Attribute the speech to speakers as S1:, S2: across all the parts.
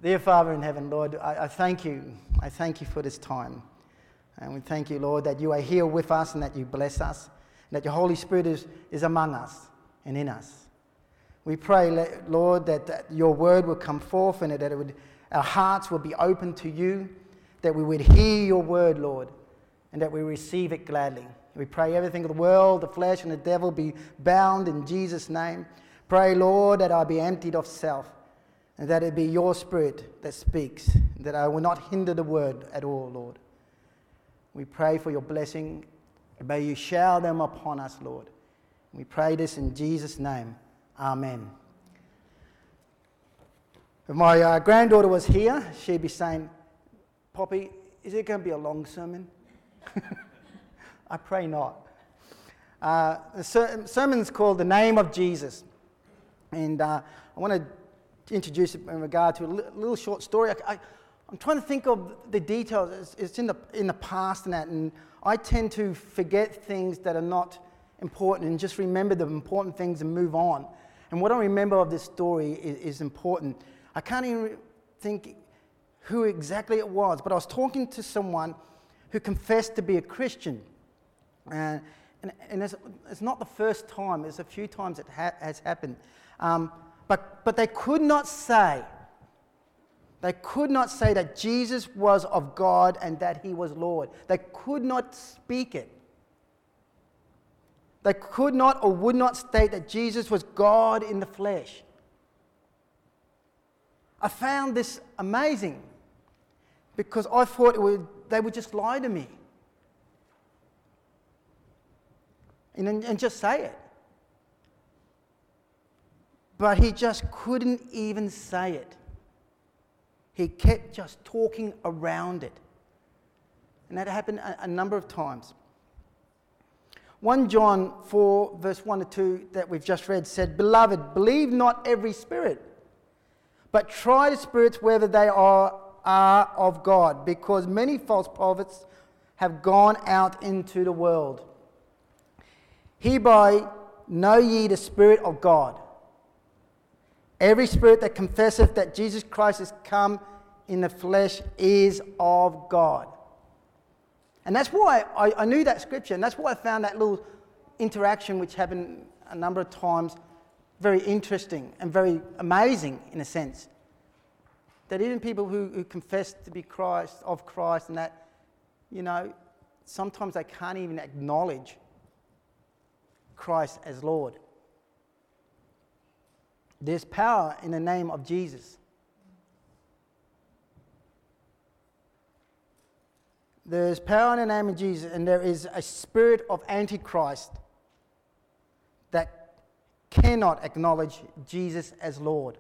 S1: Dear Father in heaven, Lord, I thank you. I thank you for this time. And we thank you, Lord, that you are here with us and that you bless us, and that your Holy Spirit is among us and in us. We pray, Lord, that your word will come forth and that our hearts will be open to you, that we would hear your word, Lord, and that we receive it gladly. We pray everything of the world, the flesh and the devil be bound in Jesus' name. Pray, Lord, that I be emptied of self, and that it be your Spirit that speaks, that I will not hinder the word at all, Lord. We pray for your blessing. May you shower them upon us, Lord. We pray this in Jesus' name. Amen. If my granddaughter was here, she'd be saying, Poppy, is it going to be a long sermon? I pray not. The sermon's called The Name of Jesus. And I want to introduce it in regard to a little short story. I'm trying to think of the details. It's in the past and that, and I tend to forget things that are not important and just remember the important things and move on. And what I remember of this story is important. I can't even think who exactly it was, but I was talking to someone who confessed to be a Christian. And it's not the first time. There's a few times it has happened. But they could not say that Jesus was of God and that he was Lord. They could not speak it. They could not or would not state that Jesus was God in the flesh. I found this amazing because I thought they would just lie to me and just say it. But he just couldn't even say it. He kept just talking around it. And that happened a number of times. 1 John 4, verse 1 to 2 that we've just read said, Beloved, believe not every spirit, but try the spirits whether they are of God, because many false prophets have gone out into the world. Hereby know ye the Spirit of God. Every spirit that confesseth that Jesus Christ is come in the flesh is of God. And that's why I knew that scripture, and that's why I found that little interaction, which happened a number of times, very interesting and very amazing in a sense. That even people who confess to be of Christ and that, sometimes they can't even acknowledge Christ as Lord. There's power in the name of Jesus. There is power in the name of Jesus, and there is a spirit of Antichrist that cannot acknowledge Jesus as Lord.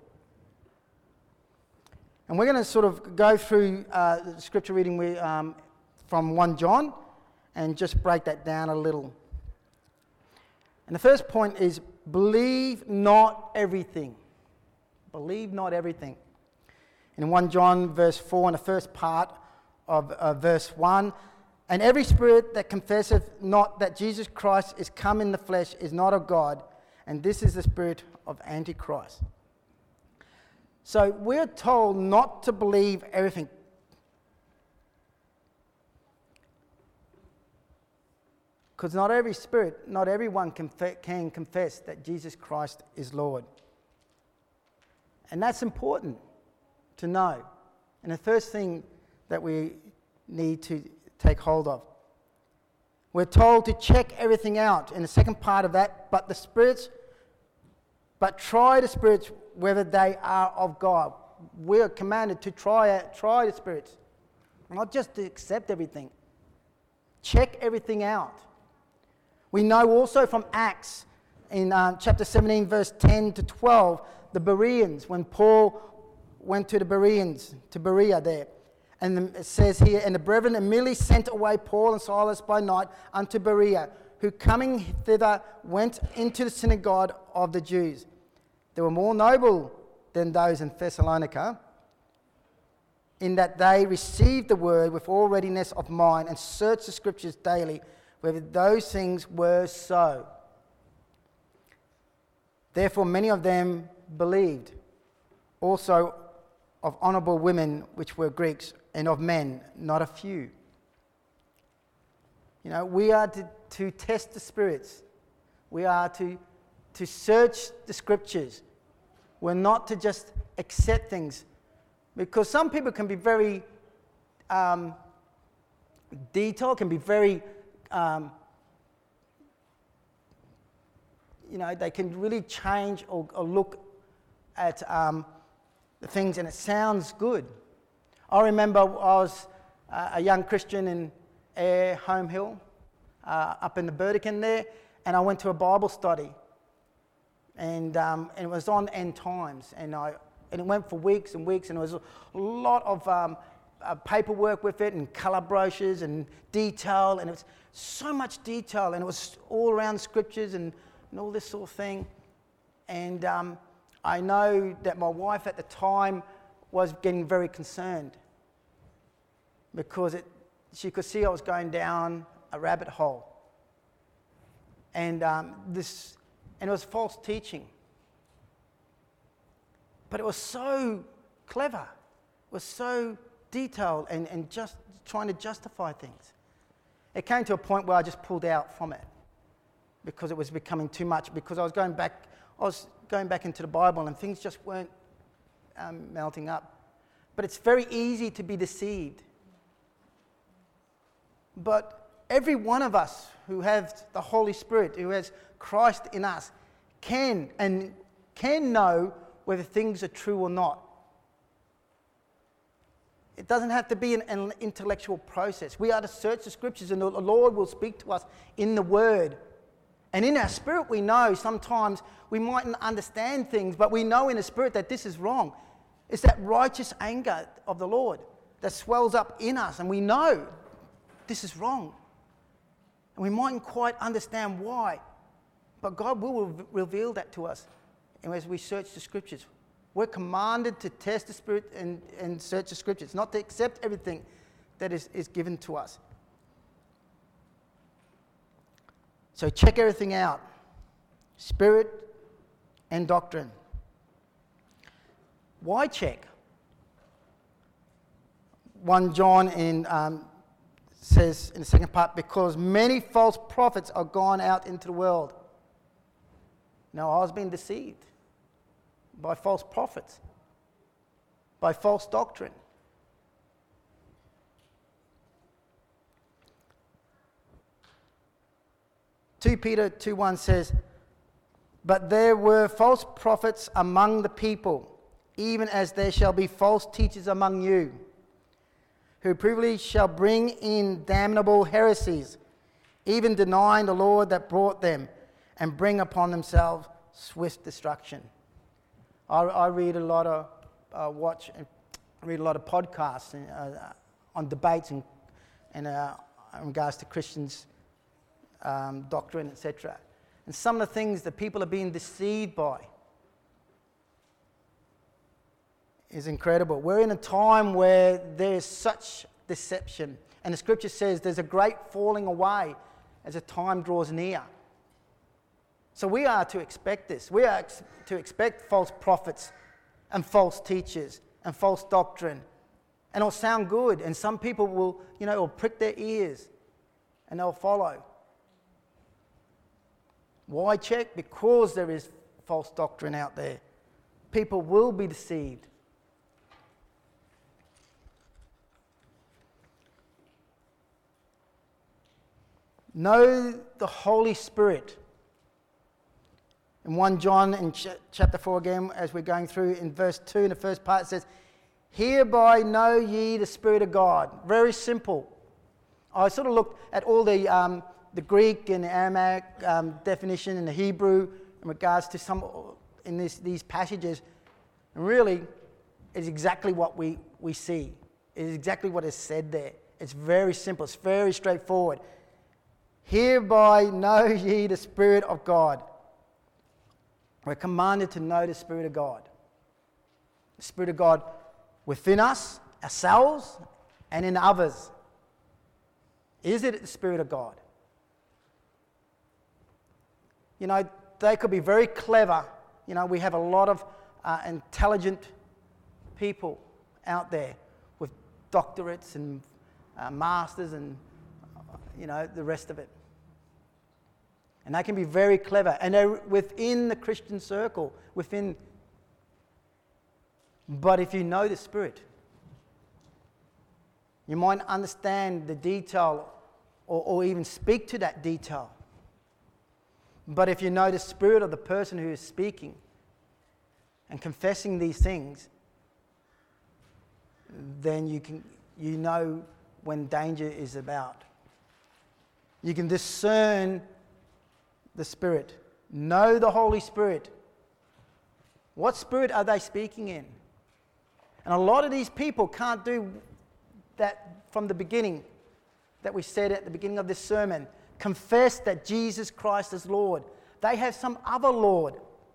S1: And we're going to sort of go through the scripture reading from 1 John and just break that down a little. And the first point is, believe not everything. Believe not everything. In 1 John verse 4, in the first part of verse 1, and every spirit that confesseth not that Jesus Christ is come in the flesh is not of God, and this is the spirit of Antichrist. So we're told not to believe everything. Because not every spirit, not everyone can confess that Jesus Christ is Lord. And that's important to know. And the first thing that we need to take hold of. We're told to check everything out in the second part of that, but try the spirits whether they are of God. We're commanded to try the spirits, not just to accept everything. Check everything out. We know also from Acts in chapter 17, verse 10 to 12, the Bereans, when Paul went to the Bereans, to Berea there. And it says here, and the brethren immediately sent away Paul and Silas by night unto Berea, who coming thither went into the synagogue of the Jews. They were more noble than those in Thessalonica, in that they received the word with all readiness of mind and searched the scriptures daily, whether those things were so. Therefore many of them believed. Also of honourable women, which were Greeks, and of men, not a few. You know, we are to test the spirits. We are to search the scriptures. We're not to just accept things. Because some people can be very detailed, can be very, they can really change or look at the things and it sounds good. I remember I was a young Christian in Ayr Home Hill, up in the Burdekin there, and I went to a Bible study. And it was on end times, and it went for weeks and weeks, and there was a lot of paperwork with it, and colour brochures and detail, and it was so much detail, and it was all around scriptures and all this sort of thing. And I know that my wife at the time was getting very concerned because she could see I was going down a rabbit hole. And it was false teaching. But it was so clever. It was so detailed and just trying to justify things. It came to a point where I just pulled out from it because it was becoming too much, because I was going back into the Bible and things just weren't melting up. But it's very easy to be deceived. But every one of us who have the Holy Spirit, who has Christ in us, can know whether things are true or not. It doesn't have to be an intellectual process. We are to search the scriptures, and the Lord will speak to us in the Word. And in our spirit we know sometimes we mightn't understand things, but we know in the spirit that this is wrong. It's that righteous anger of the Lord that swells up in us, and we know this is wrong. And we mightn't quite understand why, but God will reveal that to us as we search the scriptures. We're commanded to test the spirit and search the scriptures, not to accept everything that is given to us. So check everything out. Spirit and doctrine. Why check? 1 John says in the second part, because many false prophets are gone out into the world. Now, I was being deceived by false prophets, by false doctrine. Peter 2:1 says, but there were false prophets among the people, even as there shall be false teachers among you, who privily shall bring in damnable heresies, even denying the Lord that brought them, and bring upon themselves swift destruction. I read a lot of read a lot of podcasts on debates and in regards to Christians' doctrine, etc. And some of the things that people are being deceived by is incredible. We're in a time where there is such deception, and the scripture says there's a great falling away as the time draws near. So we are to expect this. We are to expect false prophets and false teachers and false doctrine. And it'll sound good, and some people will prick their ears and they'll follow. Why check? Because there is false doctrine out there. People will be deceived. Know the Holy Spirit. In 1 John in chapter 4 again, as we're going through in verse 2, in the first part, it says, hereby know ye the Spirit of God. Very simple. I sort of looked at all the Greek and the Aramaic definition and the Hebrew in regards to some in these passages. And really, it's exactly what we see. It is exactly what is said there. It's very simple. It's very straightforward. Hereby know ye the Spirit of God. We're commanded to know the Spirit of God. The Spirit of God within us, ourselves, and in others. Is it the Spirit of God? They could be very clever. We have a lot of intelligent people out there with doctorates and masters and, the rest of it. And they can be very clever. And they're within the Christian circle, But if you know the Spirit, you might understand the detail or even speak to that detail. But if you know the spirit of the person who is speaking and confessing these things, then you know when danger is about. You can discern the Spirit. Know the Holy Spirit. What spirit are they speaking in? And a lot of these people can't do that from the beginning that we said at the beginning of this sermon. Confess that Jesus Christ is Lord. They have some other Lord.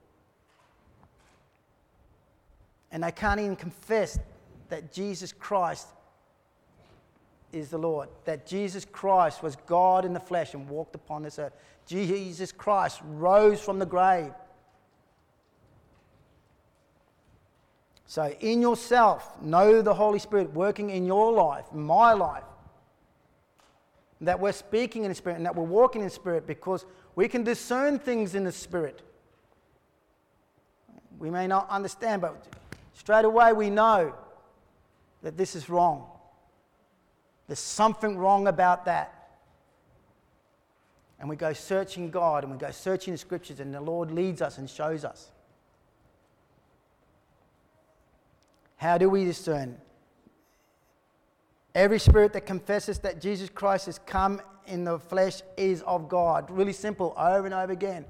S1: And they can't even confess that Jesus Christ is the Lord. That Jesus Christ was God in the flesh and walked upon this earth. Jesus Christ rose from the grave. So in yourself, know the Holy Spirit working in your life, in my life. That we're speaking in the Spirit and that we're walking in the Spirit, because we can discern things in the Spirit. We may not understand, but straight away we know that this is wrong. There's something wrong about that. And we go searching God and we go searching the Scriptures, and the Lord leads us and shows us. How do we discern? Every spirit that confesses that Jesus Christ has come in the flesh is of God. Really simple, over and over again.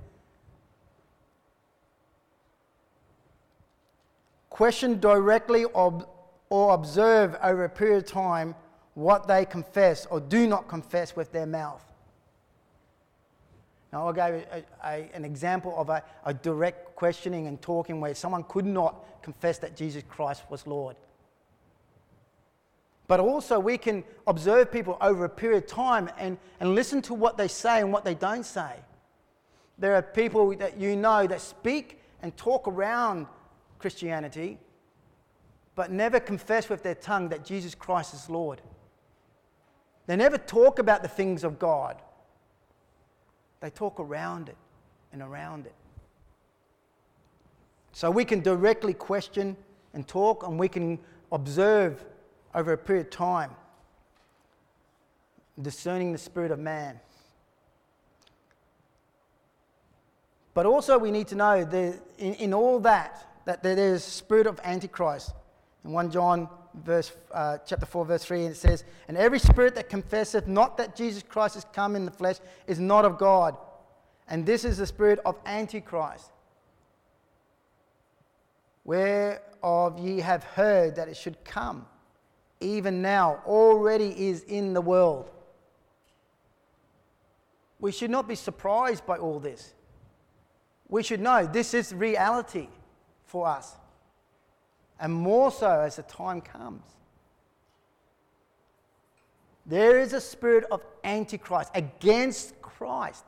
S1: Question directly or observe over a period of time what they confess or do not confess with their mouth. Now, I'll give an example of a direct questioning and talking where someone could not confess that Jesus Christ was Lord. But also we can observe people over a period of time and listen to what they say and what they don't say. There are people that you know that speak and talk around Christianity, but never confess with their tongue that Jesus Christ is Lord. They never talk about the things of God. They talk around it and around it. So we can directly question and talk, and we can observe over a period of time, discerning the spirit of man. But also we need to know that in all that there is a spirit of Antichrist. In 1 John chapter 4 verse 3, it says, "And every spirit that confesseth not that Jesus Christ is come in the flesh is not of God. And this is the spirit of Antichrist, whereof ye have heard that it should come. Even now already is in the world." We should not be surprised by all this. We should know this is reality for us, and more so as the time comes. There is a spirit of Antichrist against Christ,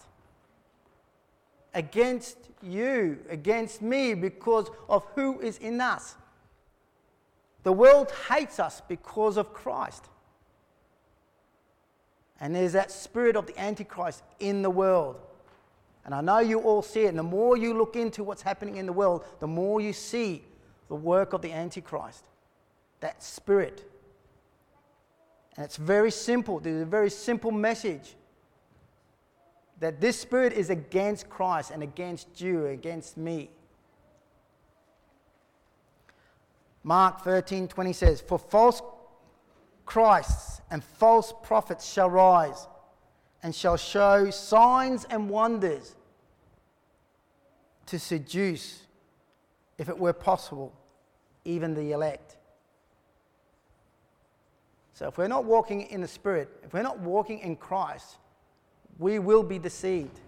S1: against you, against me, because of who is in us. The world hates us because of Christ. And there's that spirit of the Antichrist in the world. And I know you all see it. And the more you look into what's happening in the world, the more you see the work of the Antichrist. That spirit. And it's very simple. There's a very simple message. That this spirit is against Christ and against you, against me. Mark 13:20 says, "For false Christs and false prophets shall rise, and shall show signs and wonders to seduce, if it were possible, even the elect." So if we're not walking in the Spirit, if we're not walking in Christ, we will be deceived.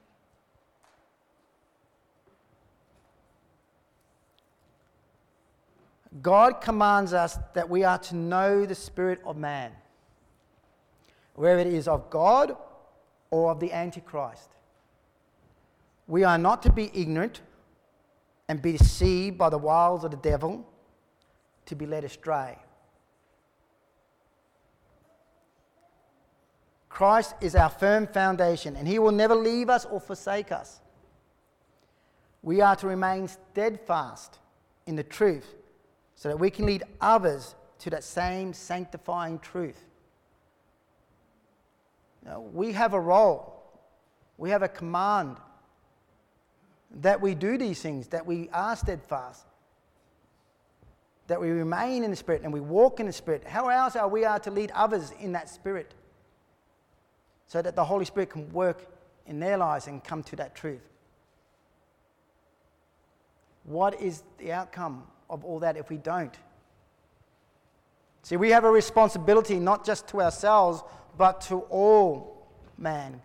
S1: God commands us that we are to know the spirit of man, whether it is of God or of the Antichrist. We are not to be ignorant and be deceived by the wiles of the devil, to be led astray. Christ is our firm foundation, and he will never leave us or forsake us. We are to remain steadfast in the truth so that we can lead others to that same sanctifying truth. Now, we have a role. We have a command that we do these things, that we are steadfast, that we remain in the Spirit and we walk in the Spirit. How else are we to lead others in that Spirit so that the Holy Spirit can work in their lives and come to that truth? What is the outcome of all that if we don't? See, we have a responsibility not just to ourselves, but to all man.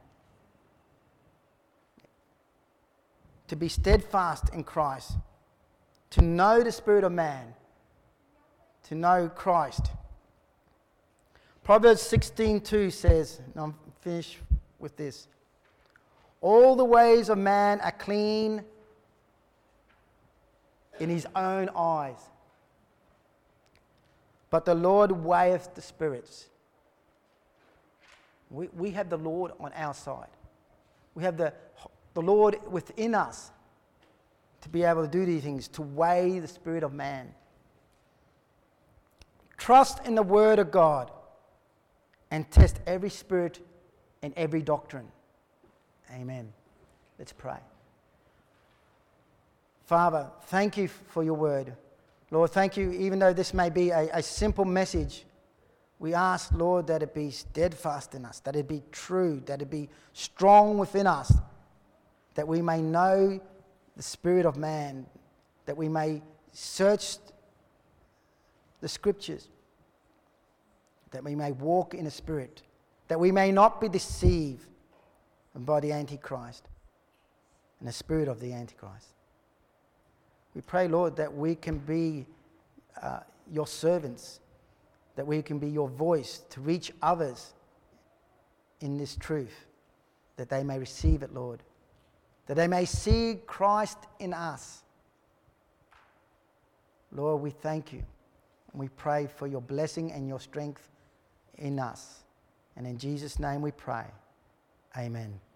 S1: To be steadfast in Christ. To know the spirit of man. To know Christ. Proverbs 16:2 says, and I'm finished with this, all the ways of man are clean in his own eyes, but the Lord weigheth the spirits. We have the Lord on our side. We have the Lord within us to be able to do these things, to weigh the spirit of man. Trust in the word of God and test every spirit and every doctrine. Amen. Let's pray. Father, thank you for your word. Lord, thank you, even though this may be a simple message, we ask, Lord, that it be steadfast in us, that it be true, that it be strong within us, that we may know the spirit of man, that we may search the scriptures, that we may walk in the spirit, that we may not be deceived by the Antichrist and the spirit of the Antichrist. We pray, Lord, that we can be your servants, that we can be your voice to reach others in this truth, that they may receive it, Lord, that they may see Christ in us. Lord, we thank you, and we pray for your blessing and your strength in us. And in Jesus' name we pray. Amen.